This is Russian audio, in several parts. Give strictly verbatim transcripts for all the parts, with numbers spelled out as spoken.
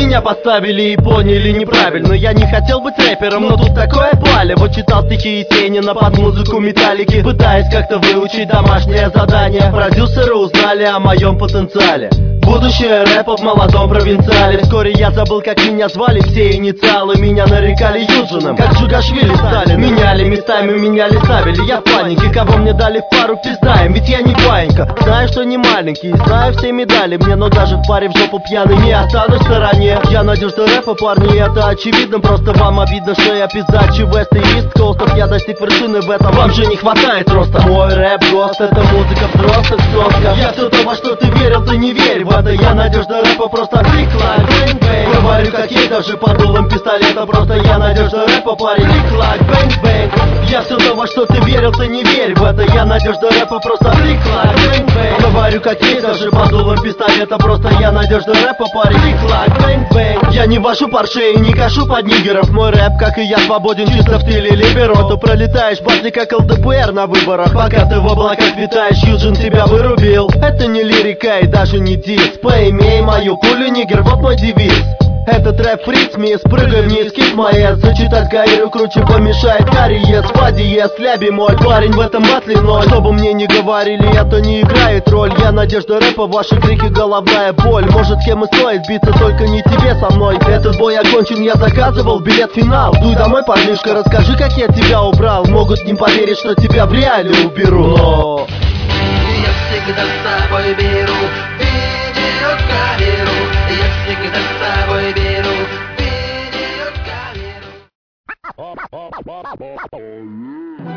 Меня поставили и поняли неправильно. Я не хотел быть рэпером, но тут такое палево. Читал стихи Есенина под музыку Металлики, пытаясь как-то выучить домашнее задание. Продюсеры узнали о моем потенциале. Будущее рэпа в молодом провинциале. Вскоре я забыл, как меня звали, все инициалы. Меня нарекали Юджином, как Джугашвили Сталин. Меняли местами, меняли ставили. Я в панике, кого мне дали в пару, пиздаем. Ведь я не паинька, знаю, что не маленький, знаю все медали мне, но даже в паре в жопу пьяный не останусь в стороне. Я надежда рэпа, парни, это очевидно. Просто вам обидно, что я пиздачи Вест и Ист Коустов. Я достиг вершины в этом, вам же не хватает роста. Мой рэп ГОСТ, это музыка взрослых сосков. Я все то, во что ты верил, ты не верь в это. Я надежда рэпа, просто клик-клак, бэнг-бэнг. Говорю как есть, даже под дулом пистолета. Просто я надежда рэпа, парень, клик-клак, бэнг-бэнг. Я все то, во что ты верил, ты не верь в это. Я надежда рэпа, просто клик-клак, бэнг-бэнг. Говорю как есть, даже под дулом пистолета. Просто я надежда рэпа, парень, клик-клак, бэнг-бэнг. Я не вожу паршей и не кашу под нигеров. Мой рэп, как и я, свободен чисто в стиле либеро. То пролетаешь батли, как ЛДПР на выборах. Пока ты в облаках витаешь, Юджин тебя вырубил. Это не лирика и даже не дисс. Поимей мою пулю, нигер, вот мой девиз. Этот рэп фриц, мисс, прыгай вниз, кис моя. Зачитать Гаиру круче помешает кариес. Фа диез, ля бемоль, парень в этом батле ноль. Чтобы мне не говорили, это не играет роль. Я надежда рэпа, ваши крики головная боль. Может кем и стоит биться, только не тебе со мной. Этот бой окончен, я заказывал билет в финал. Дуй домой, парнишка, расскажи, как я тебя убрал. Могут не поверить, что тебя в реале уберу, но... Я всегда с собой беру видеокамеру. Я всегда с собой беру видеокамеру.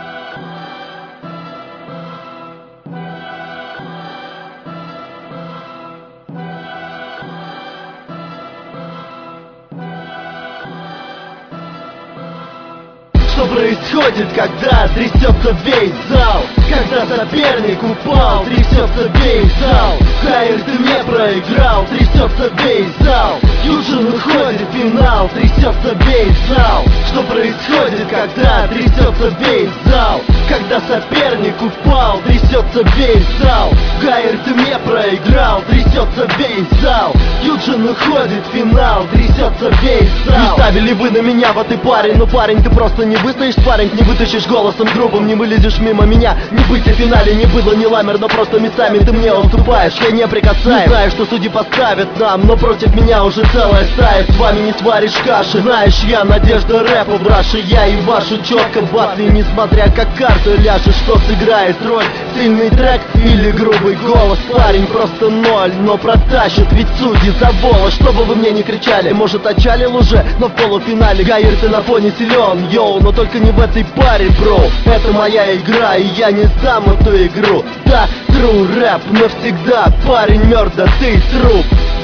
Что происходит, когда трясется весь зал? Когда соперник упал, трясется весь зал. Хайр, ты не проиграл, трясется весь зал. Юджин уходит в финал, трясется весь зал. Что происходит, когда трясется весь зал? Когда соперник упал, трясется весь зал. Хайр, ты не проиграл, трясется весь зал. Юджин уходит в финал, трясется весь зал. Не ставили вы на меня, вот и парень, ну парень, ты просто не выстоишь, парень, не вытащишь голосом грубым, не вылезешь мимо меня. Не быть в финале не было ни ламер, но просто местами ты мне уступаешь. Я не прикасаюсь, знаю, что судьи поставят нам, но против меня уже целая стая. С вами не сваришь каши. Знаешь, я надежда рэпа в раше. Я и вашу четко батли, несмотря как карта ляжет. Что сыграет роль? Сильный трек или грубый голос? Парень просто ноль, но протащит, ведь судьи за волос. Чтобы вы мне не кричали, может отчалил уже, но в полуфинале Гаир, ты на фоне силен, йоу, но только не в этой паре, бро. Это моя игра, и я не сдам эту игру. Да, true рэп навсегда, парень мертв, да ты труп.